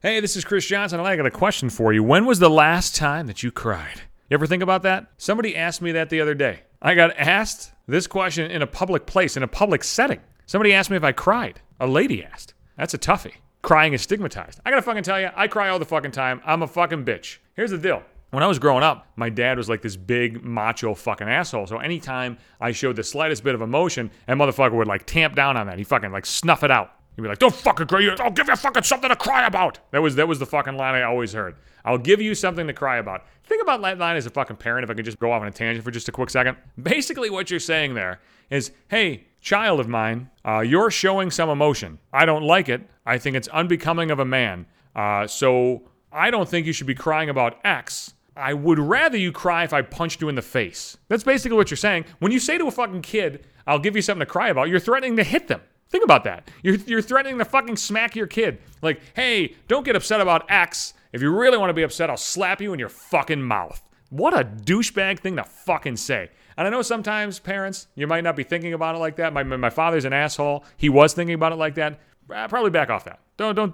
Hey, this is Chris Johnson, and I got a question for you. When was the last time that you cried? You ever think about that? Somebody asked me that the other day. I got asked this question in a public place, in a public setting. Somebody asked me if I cried. A lady asked. That's a toughie. Crying is stigmatized. I gotta fucking tell you, I cry all the fucking time. I'm a fucking bitch. Here's the deal. When I was growing up, my dad was like this big macho fucking asshole. So anytime I showed the slightest bit of emotion, that motherfucker would like tamp down on that. He fucking like snuff it out. He'd be like, don't fucking cry. I'll give you fucking something to cry about. That was the fucking line I always heard. I'll give you something to cry about. Think about that line as a fucking parent, if I could just go off on a tangent for just a quick second. Basically what you're saying there is, hey, child of mine, you're showing some emotion. I don't like it. I think it's unbecoming of a man. So I don't think you should be crying about X. I would rather you cry if I punched you in the face. That's basically what you're saying. When you say to a fucking kid, I'll give you something to cry about, you're threatening to hit them. Think about that. You're threatening to fucking smack your kid. Like, hey, don't get upset about X. If you really want to be upset, I'll slap you in your fucking mouth. What a douchebag thing to fucking say. And I know sometimes, parents, you might not be thinking about it like that. My father's an asshole. He was thinking about it like that. Probably back off that.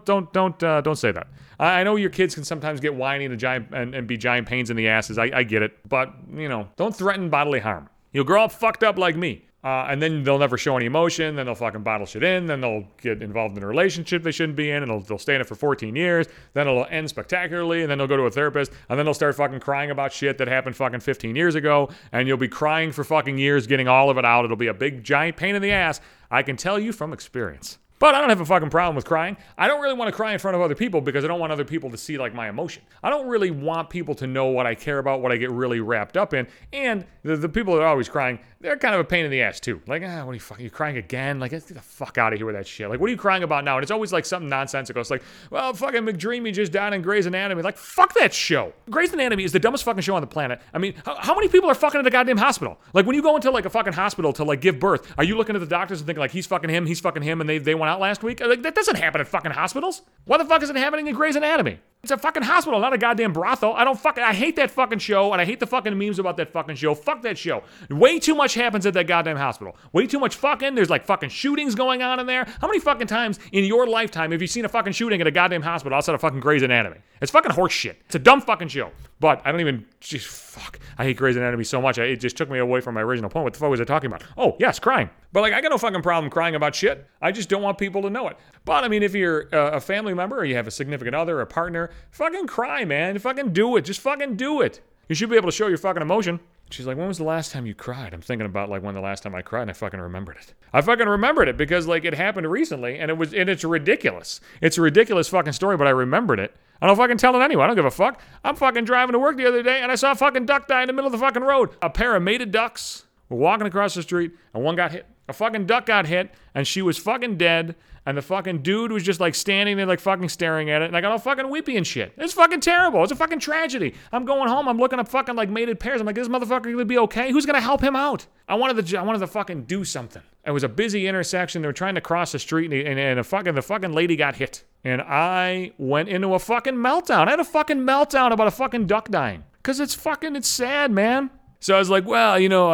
Don't say that. I know your kids can sometimes get whiny and be giant pains in the asses. I get it. But, don't threaten bodily harm. You'll grow up fucked up like me. And then they'll never show any emotion, then they'll fucking bottle shit in, then they'll get involved in a relationship they shouldn't be in, and they'll stay in it for 14 years, then it'll end spectacularly, and then they'll go to a therapist, and then they'll start fucking crying about shit that happened fucking 15 years ago, and you'll be crying for fucking years, getting all of it out. It'll be a big giant pain in the ass. I can tell you from experience. But I don't have a fucking problem with crying. I don't really want to cry in front of other people because I don't want other people to see like my emotion. I don't really want people to know what I care about, what I get really wrapped up in. And the people that are always crying, they're kind of a pain in the ass too. Like, what are you crying again? Like, get the fuck out of here with that shit. Like, what are you crying about now? And it's always like something nonsensical. It's like, well, fucking McDreamy just died in Grey's Anatomy. Like, fuck that show. Grey's Anatomy is the dumbest fucking show on the planet. I mean, how many people are fucking in a goddamn hospital? Like, when you go into like a fucking hospital to like give birth, are you looking at the doctors and thinking like, he's fucking him, and they went out last week? Like, that doesn't happen at fucking hospitals. Why the fuck is it happening in Grey's Anatomy? It's a fucking hospital, not a goddamn brothel. I hate that fucking show, and I hate the fucking memes about that fucking show. Fuck that show. Way too much happens at that goddamn hospital. Way too much fucking. There's like fucking shootings going on in there. How many fucking times in your lifetime have you seen a fucking shooting at a goddamn hospital outside of fucking Grey's Anatomy? It's fucking horse shit. It's a dumb fucking show. But I don't even, just fuck. I hate Grey's Anatomy so much. It just took me away from my original point. What the fuck was I talking about? Oh, yes, crying. But like, I got no fucking problem crying about shit. I just don't want people to know it. But I mean, if you're a family member or you have a significant other, a partner, fucking cry, man. Fucking do it. Just fucking do it. You should be able to show your fucking emotion. She's like, when was the last time you cried? I'm thinking about like when the last time I cried, and I fucking remembered it. I fucking remembered it because like it happened recently, and it's ridiculous. It's a ridiculous fucking story, but I remembered it. I don't fucking tell it anyway. I don't give a fuck. I'm fucking driving to work the other day, and I saw a fucking duck die in the middle of the fucking road. A pair of mated ducks were walking across the street, and one got hit. A fucking duck got hit, and she was fucking dead, and the fucking dude was just like standing there like fucking staring at it, and I got all fucking weepy and shit. It's fucking terrible. It's a fucking tragedy. I'm going home. I'm looking up fucking like mated pairs. I'm like, this motherfucker gonna be okay? Who's gonna help him out? I wanted to fucking do something. It was a busy intersection. They were trying to cross the street, and the fucking lady got hit. And I went into a fucking meltdown. I had a fucking meltdown about a fucking duck dying. Because it's sad, man. So I was like, well,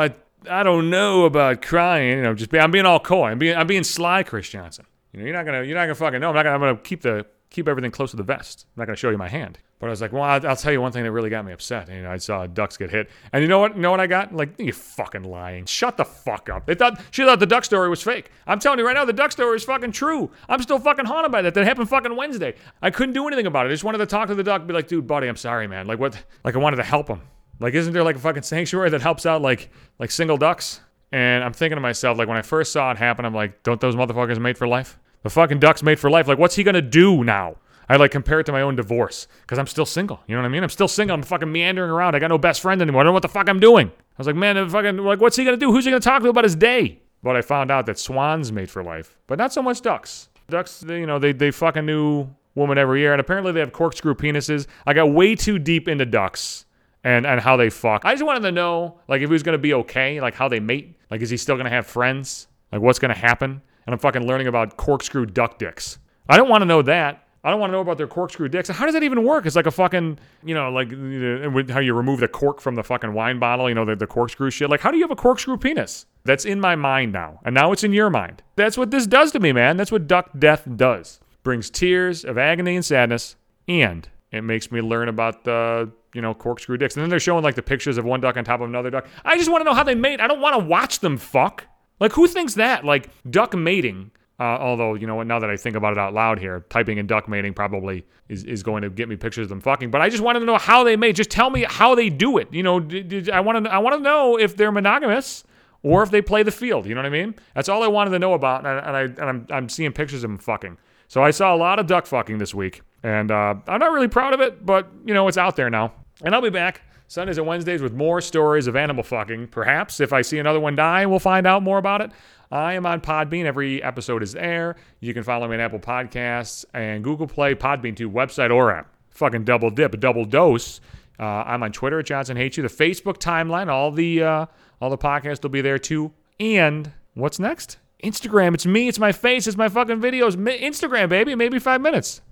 I don't know about crying. I'm being all coy. I'm being sly, Chris Johnson. You're not gonna fucking know. I'm gonna keep everything close to the vest. I'm not gonna show you my hand. But I was like, well, I'll tell you one thing that really got me upset. I saw ducks get hit, and you know what I got? Like, you fucking lying. Shut the fuck up. She thought the duck story was fake. I'm telling you right now, the duck story is fucking true. I'm still fucking haunted by that. That happened fucking Wednesday. I couldn't do anything about it. I just wanted to talk to the duck, and be like, dude, buddy, I'm sorry, man. Like what? Like I wanted to help him. Like, isn't there like a fucking sanctuary that helps out like single ducks? And I'm thinking to myself, like when I first saw it happen, I'm like, don't those motherfuckers mate for life? The fucking duck's made for life. Like, what's he gonna do now? I like compare it to my own divorce because I'm still single. You know what I mean? I'm still single. I'm fucking meandering around. I got no best friend anymore. I don't know what the fuck I'm doing. I was like, man, fucking like, what's he gonna do? Who's he gonna talk to about his day? But I found out that swans mate for life, but not so much ducks. Ducks, they fuck a new woman every year, and apparently they have corkscrew penises. I got way too deep into ducks and how they fuck. I just wanted to know, like, if he was gonna be okay, like how they mate. Like, is he still gonna have friends? Like, what's gonna happen? And I'm fucking learning about corkscrew duck dicks. I don't want to know that. I don't want to know about their corkscrew dicks. How does that even work? It's like a fucking, like how you remove the cork from the fucking wine bottle, the corkscrew shit. Like, how do you have a corkscrew penis? That's in my mind now. And now it's in your mind. That's what this does to me, man. That's what duck death does. Brings tears of agony and sadness. and it makes me learn about the, corkscrew dicks. And then they're showing like the pictures of one duck on top of another duck. I just want to know how they mate. I don't want to watch them fuck. Like, who thinks that? Like, duck mating. Although, you know what, now that I think about it out loud here, typing in duck mating probably is going to get me pictures of them fucking. But I just wanted to know how they mate. Just tell me how they do it. I want to know if they're monogamous or if they play the field. You know what I mean? That's all I wanted to know about. And I'm seeing pictures of them fucking. So I saw a lot of duck fucking this week. And I'm not really proud of it, but, it's out there now. And I'll be back Sundays and Wednesdays with more stories of animal fucking. Perhaps if I see another one die, we'll find out more about it. I am on Podbean. Every episode is there. You can follow me on Apple Podcasts and Google Play, Podbean too, website or app. Fucking double dip, a double dose. I'm on Twitter at Johnson Hates You. The Facebook timeline, all the podcasts will be there too. And what's next? Instagram. It's me. It's my face. It's my fucking videos. Instagram, baby. Maybe 5 minutes.